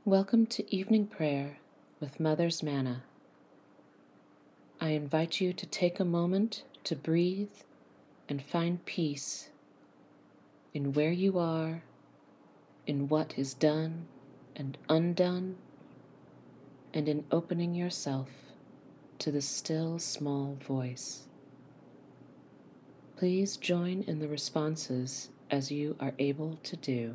Welcome to evening prayer with Mother's Manna. I invite you to take a moment to breathe and find peace in where you are, in what is done and undone, and in opening yourself to the still small voice. Please join in the responses as you are able to do.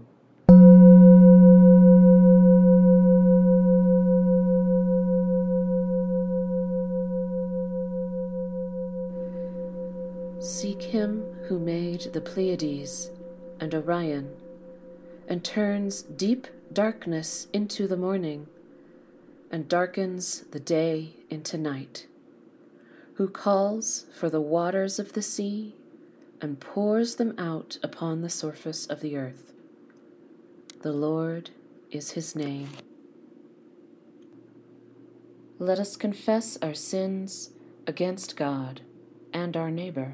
Seek him who made the Pleiades and Orion, and turns deep darkness into the morning, and darkens the day into night, who calls for the waters of the sea, and pours them out upon the surface of the earth. The Lord is his name. Let us confess our sins against God and our neighbor.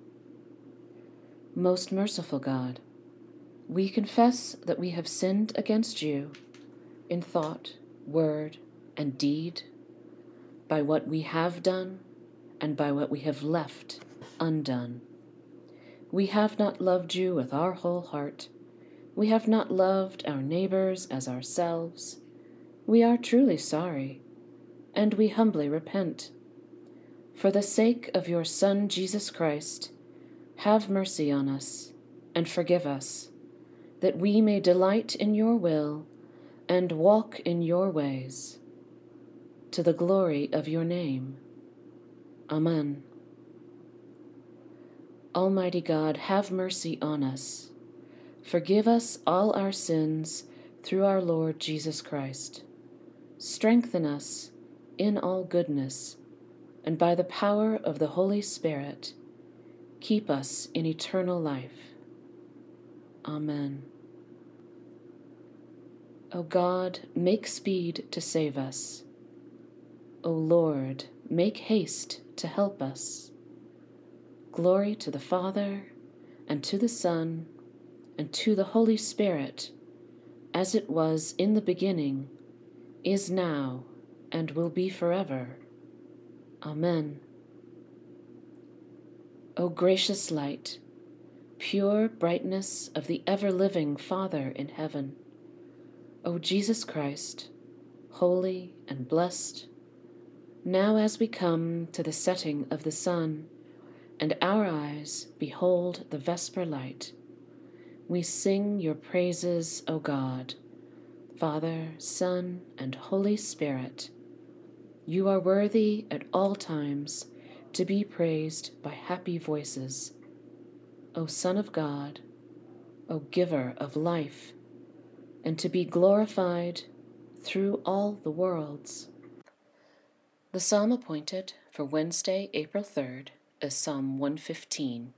Most merciful God, we confess that we have sinned against you in thought, word, and deed, by what we have done and by what we have left undone. We have not loved you with our whole heart. We have not loved our neighbors as ourselves. We are truly sorry, and we humbly repent. For the sake of your Son, Jesus Christ, have mercy on us and forgive us, that we may delight in your will and walk in your ways, to the glory of your name. Amen. Almighty God, have mercy on us. Forgive us all our sins through our Lord Jesus Christ. Strengthen us in all goodness, and by the power of the Holy Spirit, keep us in eternal life. Amen. O God, make speed to save us. O Lord, make haste to help us. Glory to the Father, and to the Son, and to the Holy Spirit, as it was in the beginning, is now, and will be forever. Amen. O gracious light, pure brightness of the ever-living Father in heaven, O Jesus Christ, holy and blessed, now as we come to the setting of the sun, and our eyes behold the vesper light, we sing your praises, O God, Father, Son, and Holy Spirit. You are worthy at all times to be praised by happy voices. O Son of God, O Giver of life, and to be glorified through all the worlds. The psalm appointed for Wednesday, April 3rd, is Psalm 115.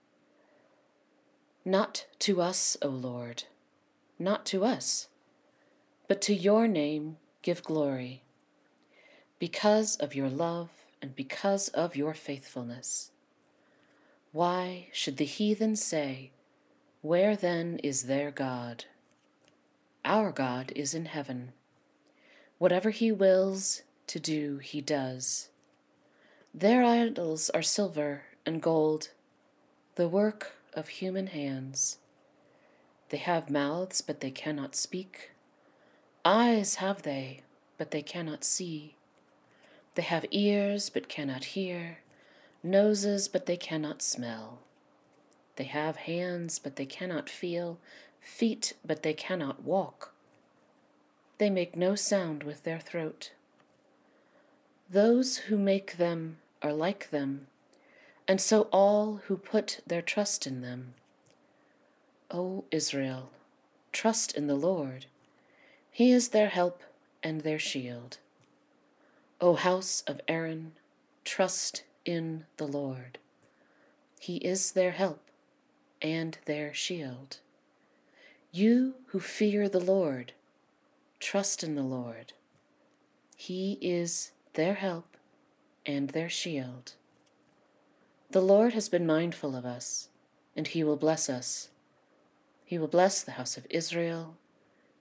Not to us, O Lord, not to us, but to your name give glory, because of your love and because of your faithfulness. Why should the heathen say, where then is their God? Our God is in heaven. Whatever he wills to do, he does. Their idols are silver and gold, the work of human hands. They have mouths, but they cannot speak. Eyes have they, but they cannot see. They have ears, but cannot hear. Noses, but they cannot smell. They have hands, but they cannot feel. Feet, but they cannot walk. They make no sound with their throat. Those who make them are like them, and so all who put their trust in them. O Israel, trust in the Lord. He is their help and their shield. O house of Aaron, trust in the Lord. He is their help and their shield. You who fear the Lord, trust in the Lord. He is their help and their shield. The Lord has been mindful of us, and he will bless us. He will bless the house of Israel.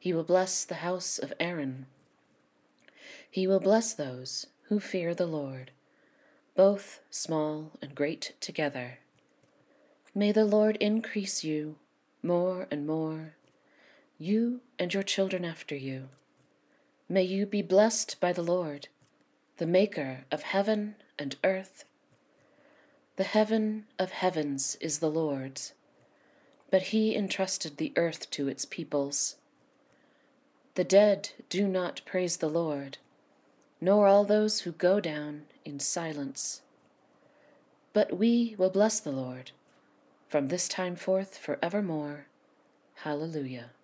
He will bless the house of Aaron. He will bless those who fear the Lord, both small and great together. May the Lord increase you more and more, you and your children after you. May you be blessed by the Lord, the Maker of heaven and earth. The heaven of heavens is the Lord's, but he entrusted the earth to its peoples. The dead do not praise the Lord, nor all those who go down in silence. But we will bless the Lord from this time forth forevermore. Hallelujah.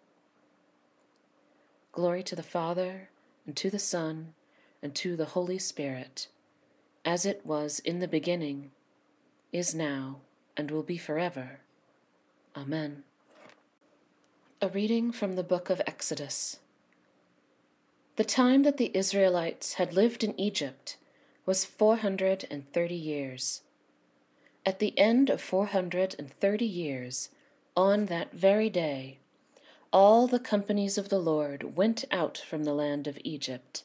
Glory to the Father, and to the Son, and to the Holy Spirit, as it was in the beginning, is now, and will be forever. Amen. A reading from the book of Exodus. The time that the Israelites had lived in Egypt was 430 years. At the end of 430 years, on that very day, all the companies of the Lord went out from the land of Egypt.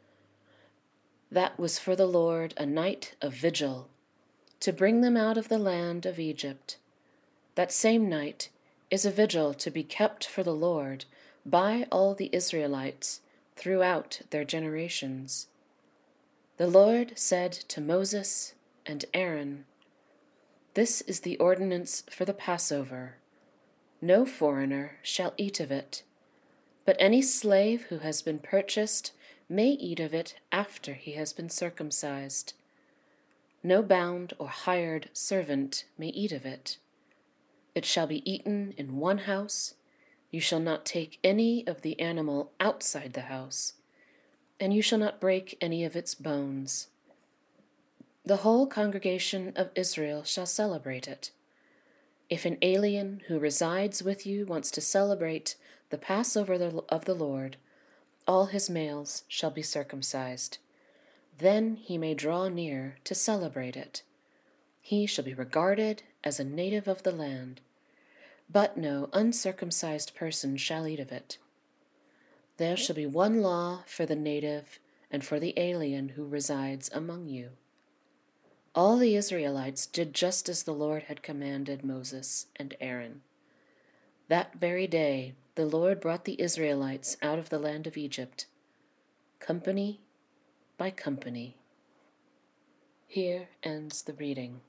That was for the Lord a night of vigil, to bring them out of the land of Egypt. That same night is a vigil to be kept for the Lord by all the Israelites throughout their generations. The Lord said to Moses and Aaron, "This is the ordinance for the Passover. No foreigner shall eat of it, but any slave who has been purchased may eat of it after he has been circumcised. No bound or hired servant may eat of it. It shall be eaten in one house. You shall not take any of the animal outside the house, and you shall not break any of its bones. The whole congregation of Israel shall celebrate it. If an alien who resides with you wants to celebrate the Passover of the Lord, all his males shall be circumcised. Then he may draw near to celebrate it. He shall be regarded as a native of the land, but no uncircumcised person shall eat of it. There shall be one law for the native and for the alien who resides among you." All the Israelites did just as the Lord had commanded Moses and Aaron. That very day the Lord brought the Israelites out of the land of Egypt, company by company. Here ends the reading.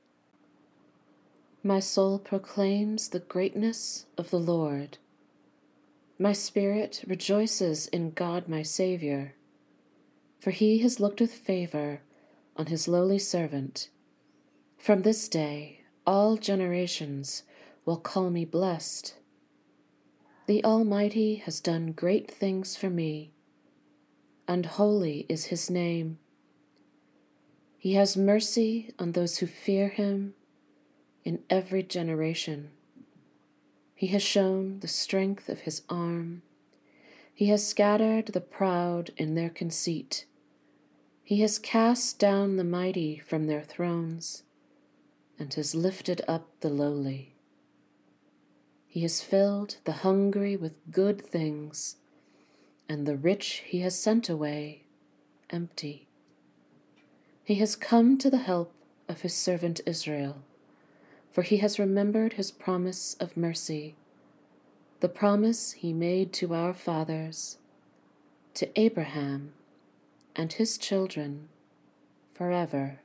My soul proclaims the greatness of the Lord. My spirit rejoices in God my Savior, for he has looked with favor on his lowly servant. From this day all generations will call me blessed. The Almighty has done great things for me, and holy is his name. He has mercy on those who fear him in every generation. He has shown the strength of his arm. He has scattered the proud in their conceit. He has cast down the mighty from their thrones, and has lifted up the lowly. He has filled the hungry with good things, and the rich he has sent away empty. He has come to the help of his servant Israel, for he has remembered his promise of mercy, the promise he made to our fathers, to Abraham and his children forever.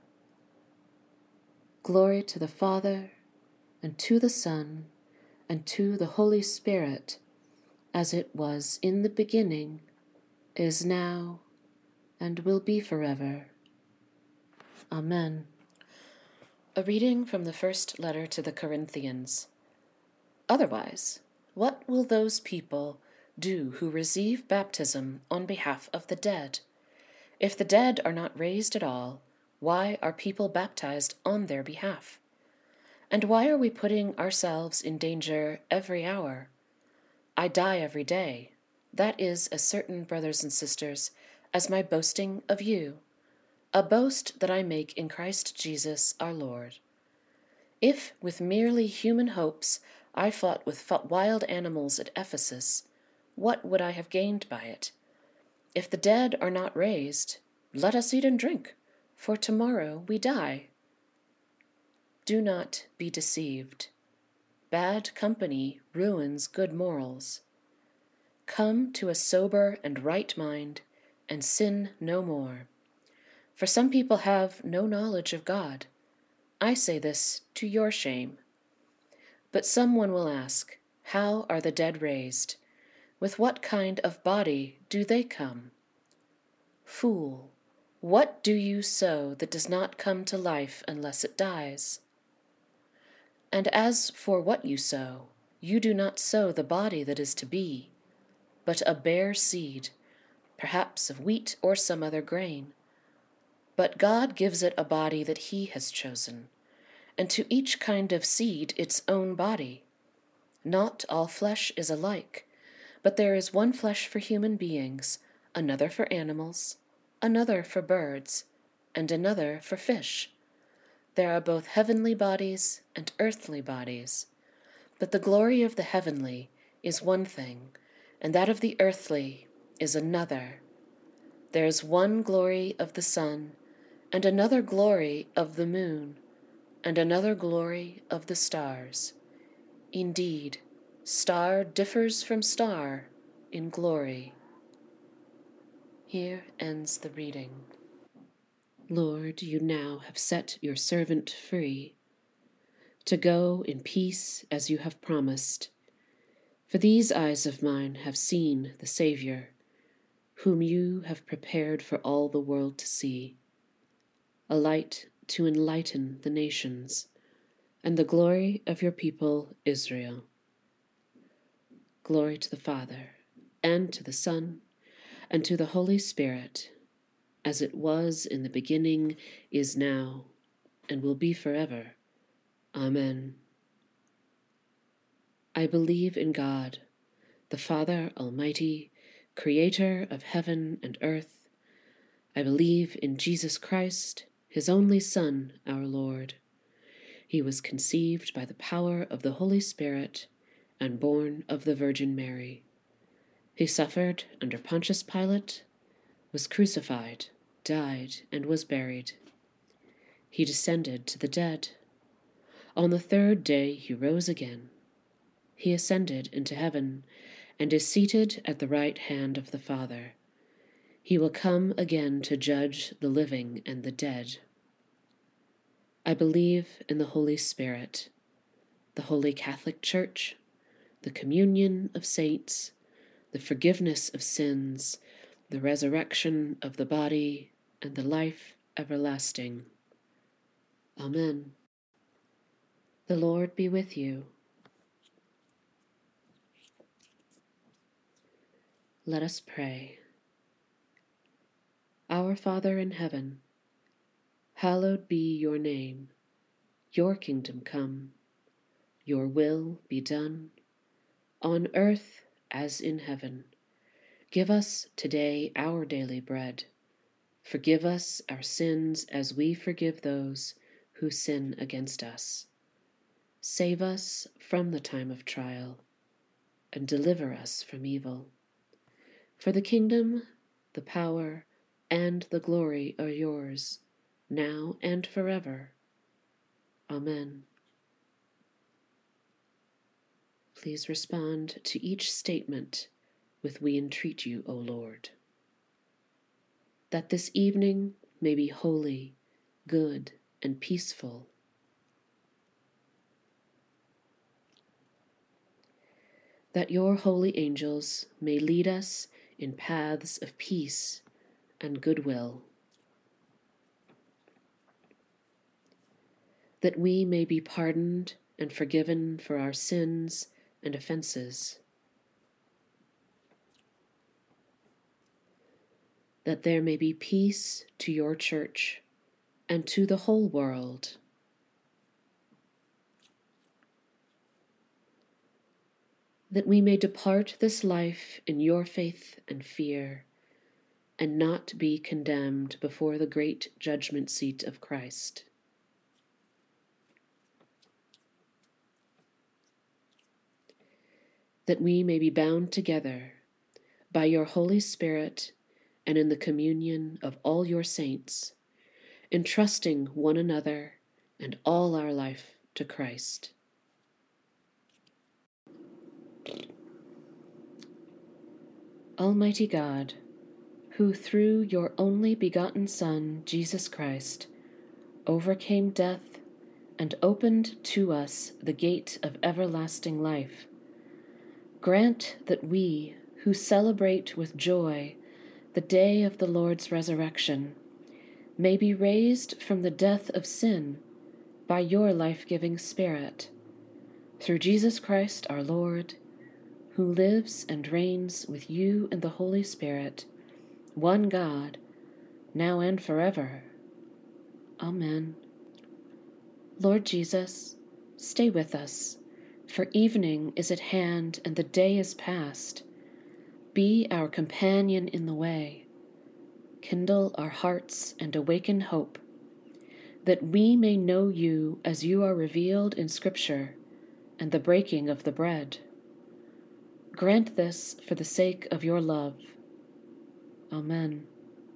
Glory to the Father, and to the Son, and to the Holy Spirit, as it was in the beginning, is now, and will be forever. Amen. A reading from the first letter to the Corinthians. Otherwise, what will those people do who receive baptism on behalf of the dead? If the dead are not raised at all, why are people baptized on their behalf? And why are we putting ourselves in danger every hour? I die every day. That is as certain, brothers and sisters, as my boasting of you, a boast that I make in Christ Jesus our Lord. If with merely human hopes I fought with wild animals at Ephesus, What would I have gained by it? If the dead are not raised, let us eat and drink, for tomorrow we die. Do not be deceived. Bad company ruins good morals. Come to a sober and right mind, and sin no more. For some people have no knowledge of God. I say this to your shame. But someone will ask, how are the dead raised? With what kind of body do they come? Fool, what do you sow that does not come to life unless it dies? And as for what you sow, you do not sow the body that is to be, but a bare seed, perhaps of wheat or some other grain. But God gives it a body that he has chosen, and to each kind of seed its own body. Not all flesh is alike, but there is one flesh for human beings, another for animals, another for birds, and another for fish. There are both heavenly bodies and earthly bodies, but the glory of the heavenly is one thing, and that of the earthly is another. There is one glory of the sun, and another glory of the moon, and another glory of the stars. Indeed, star differs from star in glory. Here ends the reading. Lord, you now have set your servant free, to go in peace as you have promised. For these eyes of mine have seen the Savior, whom you have prepared for all the world to see, a light to enlighten the nations, and the glory of your people Israel. Glory to the Father, and to the Son, and to the Holy Spirit, as it was in the beginning, is now, and will be forever. Amen. I believe in God, the Father Almighty, Creator of heaven and earth. I believe in Jesus Christ, his only Son, our Lord. He was conceived by the power of the Holy Spirit and born of the Virgin Mary. He suffered under Pontius Pilate, was crucified, died, and was buried. He descended to the dead. On the third day he rose again. He ascended into heaven and is seated at the right hand of the Father. He will come again to judge the living and the dead. I believe in the Holy Spirit, the Holy Catholic Church, the communion of saints, the forgiveness of sins, the resurrection of the body, and the life everlasting. Amen. The Lord be with you. Let us pray. Our Father in heaven, hallowed be your name. Your kingdom come. Your will be done, on earth as in heaven. Give us today our daily bread. Forgive us our sins as we forgive those who sin against us. Save us from the time of trial, and deliver us from evil. For the kingdom, the power, and the glory are yours, now and forever. Amen. Please respond to each statement with "We entreat you, O Lord." That this evening may be holy, good, and peaceful. That your holy angels may lead us in paths of peace and goodwill. That we may be pardoned and forgiven for our sins and offenses. That there may be peace to your church and to the whole world. That we may depart this life in your faith and fear, and not be condemned before the great judgment seat of Christ. That we may be bound together by your Holy Spirit and in the communion of all your saints, entrusting one another and all our life to Christ. Almighty God, who through your only begotten Son, Jesus Christ, overcame death and opened to us the gate of everlasting life, grant that we, who celebrate with joy the day of the Lord's resurrection, may be raised from the death of sin by your life-giving Spirit, through Jesus Christ our Lord, who lives and reigns with you and the Holy Spirit, one God, now and forever. Amen. Lord Jesus, stay with us, for evening is at hand and the day is past. Be our companion in the way. Kindle our hearts and awaken hope, that we may know you as you are revealed in Scripture and the breaking of the bread. Grant this for the sake of your love. Amen.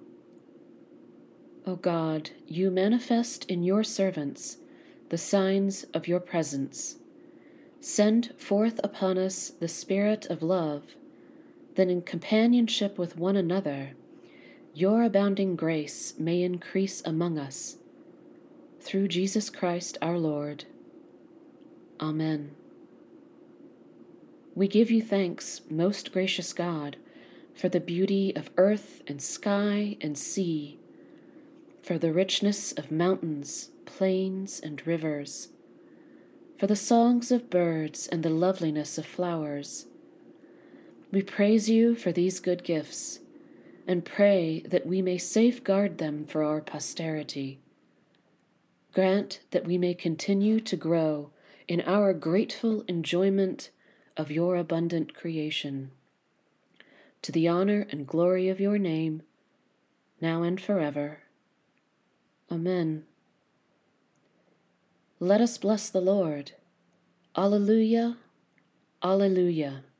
O God, you manifest in your servants the signs of your presence. Send forth upon us the Spirit of love, that in companionship with one another, your abounding grace may increase among us. Through Jesus Christ our Lord. Amen. We give you thanks, most gracious God, for the beauty of earth and sky and sea, for the richness of mountains, plains, and rivers, for the songs of birds and the loveliness of flowers. We praise you for these good gifts, and pray that we may safeguard them for our posterity. Grant that we may continue to grow in our grateful enjoyment of your abundant creation, to the honor and glory of your name, now and forever. Amen. Let us bless the Lord. Alleluia, alleluia.